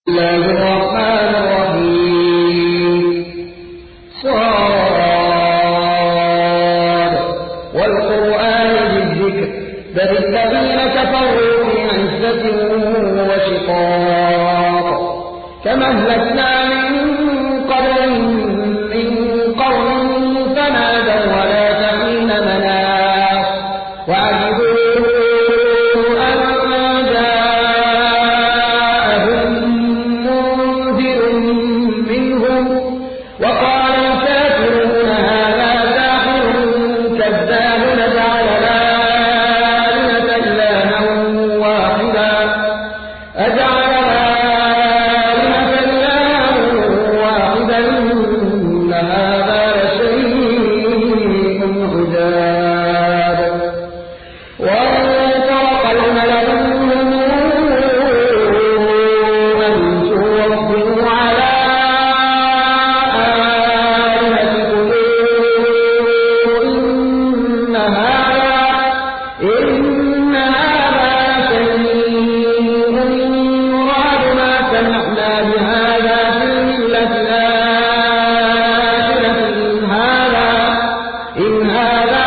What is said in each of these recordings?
الله الرحمن الرحيم صاد والقرآن بالذكر بل الذين كفروا في عزة وشقاق كما أهلكنا من قبلهم من قرن فنادوا ولا تحين مناص وعجبوا أن جاءهم منذر منهم وقال الكافرون هذا ساحر كذاب نجعل الآلهة إلها واحدا أجعل الآلهة إلها واحدا إن هذا لشيء عجاب وانطلق الملأ منهم أن توفوا على آلهتكم إن هذا شيء يراد ما سمعنا بهذا في الملة الآخرة إن هذا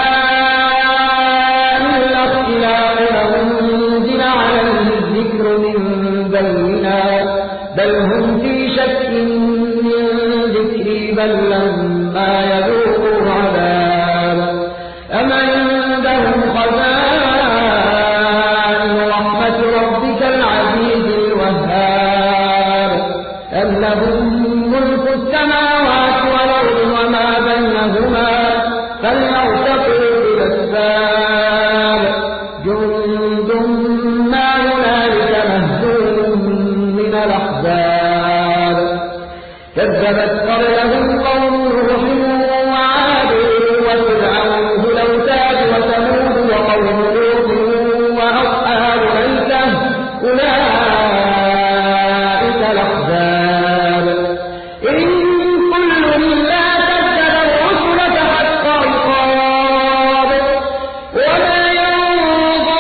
إلا اختلاق أنزل عليه الذكر من بيننا بل هم في شك من ذكري بل لما يذوقوا عذاب أم عندهم خزائن رحمة ربك العزيز الوهاب أم لهم ملك السماوات والأرض وما بينهما فليرتقوا بالأسباب جند ما هنالك مهزوم من الأحزاب كذبت قبلهم قوم نوح وعاد وفرعون ذو الأوتاد وثمود وقوم لوط وأصحاب الأيكة أولئك الأحزاب إن كل إلا كذب الرسل فحق رقاب وما ينظر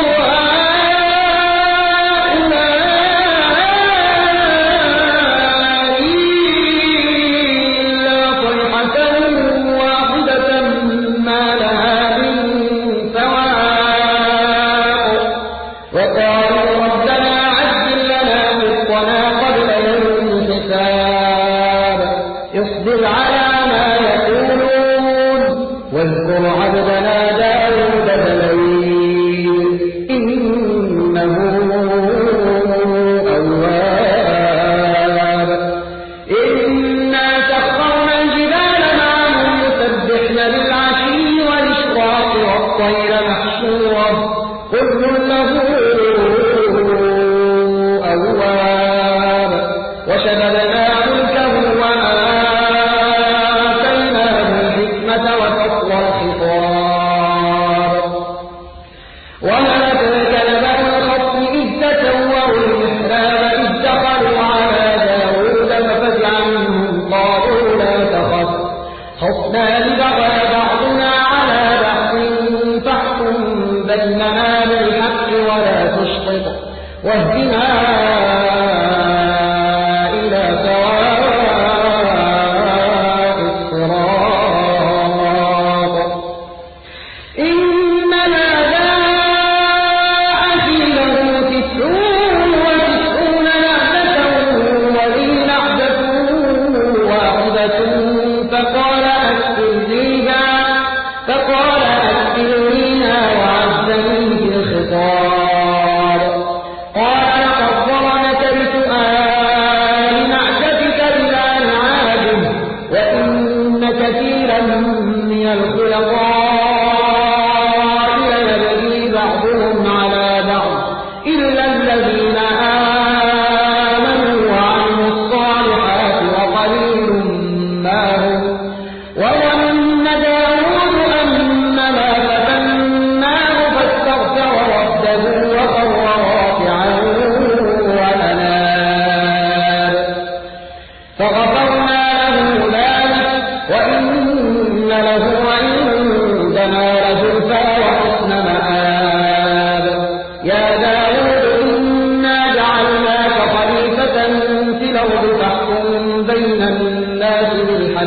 هؤلاء إلا صيحة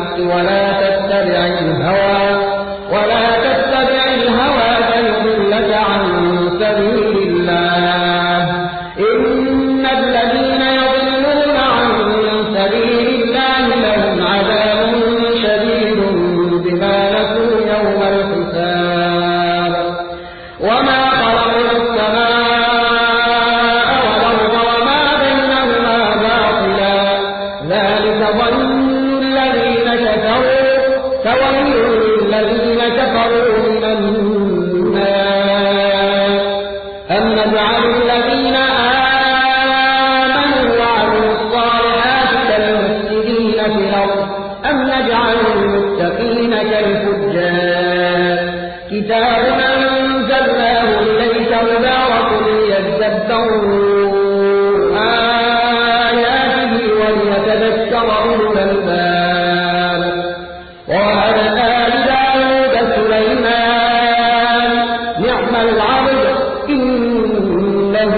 بالحق ولا تتبع الهوى فيضلك عن سبيل الله. إن الذين يضلون عن سبيل الله لهم عذاب شديد بما نسوا يوم الحساب. وما خلقنا السماء والأرض وما بينهما باطلا ذلك ظن الذين كفروا فويل للذين كفروا من النار. أم نجعل الذين آمنوا وعملوا الصالحات كالمفسدين في الأرض أم نجعل المتقين كالفجار. كتاب أنزلناه إليك مبارك ليدبروا آياته وليتذكر أولو الألباب. ووهبنا لداود سليمان نعم العبد إنه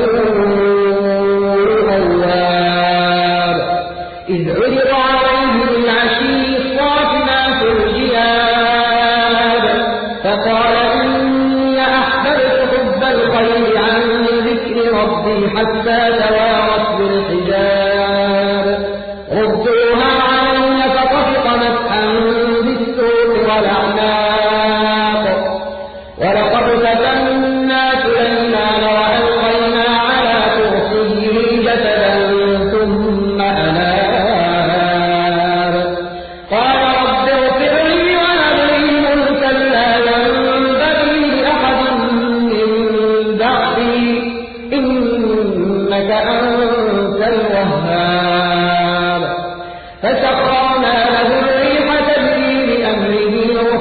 أواب. إذ عرض عليه بالعشي الصافنات الجياد فقال إني أحببت حب الخير عن ذكر ربي حتى توارت بالحجاب. ردوها علي فطفق مسحا بالسوق والأعناق. ولقد فتنا سليمان وألقينا على كرسيه جسدا ثم أناب. قال رب اغفر لي وهب لي ملكا لا ينبغي لأحد من بعدي إنك أنت الوهاب. فسخرنا له الريح تجري بأمره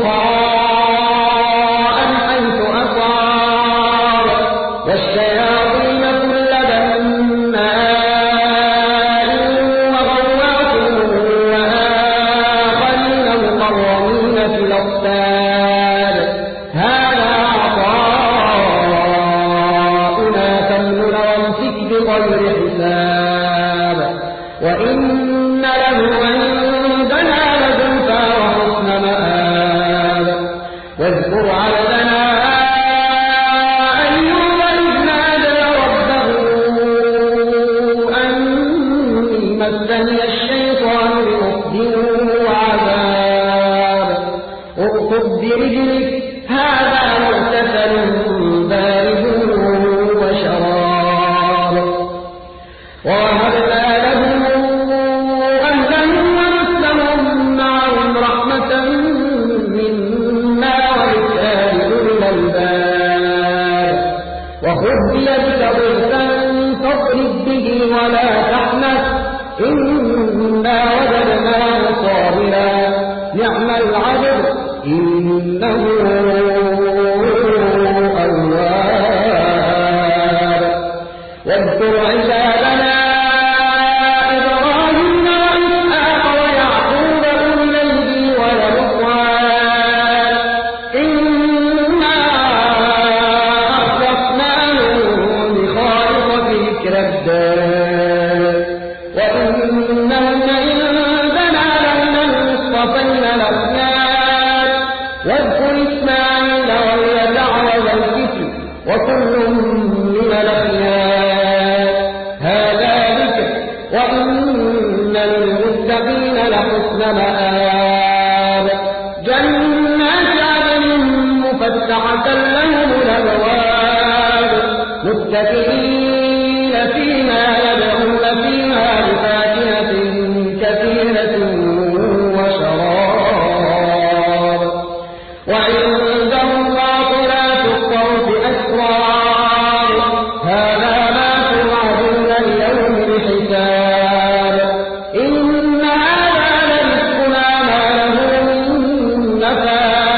رخاء حيث أصاب والشياطين كل بناء وغواص وآخرين مقرنين في الأصفاد. هذا عطاؤنا فامنن وامسك بغير حساب. وإن له عندنا لزلفى وحسن مآب. واذكر عبدنا أيوب إذ نادى ربه أني مسني الشيطان بنصب وعذاب. اركض برجلك هذا مغتسل بارد وشراب. ووهبنا له أهلا ومثلهم معهم رحمة منا وذكرى لأولي الألباب. وخذ بيدك ضغثا فاضرب به ولا تحنث إنا وجدناه صابرا نعم العبد إنه أواب. واذكر عبادنا إبراهيم وإسحاق ويعقوب أولي الأيدي والأبصار إنا أخلصناهم بخالصة ذكر الدار وإنهم عندنا لمن المصطفين الأخيار. واذكر إسماعيل واليسع والكفل وكل من الأخيار. هذا ذكر وإن للمتقين لحسن مآب. جنات عدن مفتحة لهم الأبواب متكئين فيها يدعون فيها بفاكهة كثيرة وشراب. وعندهم قاصرات الطرف أسرار. هذا ما توعدون اليوم بحساب. إن هذا لرزقنا ما له من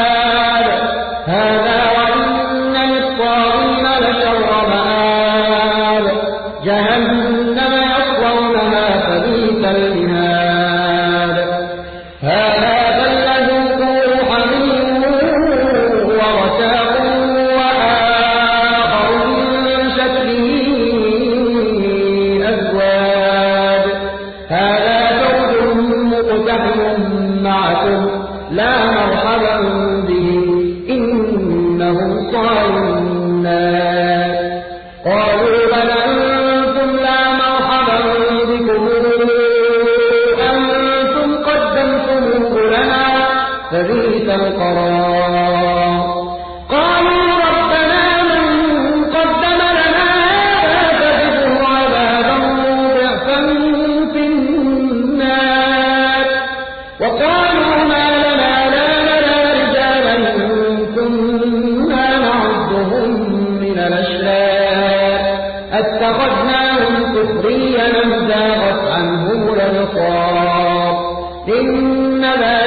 نفاد. هذا وإن للطاغين لشر مآب. القرار قالوا ربنا من قدم لنا هذا فزده عذابا ضعفا في النار وقالوا ما لنا لا نرى رجالا كنا نعدهم من الأشرار اتخذناهم سخريا أم زاغت عنهم الأبصار إن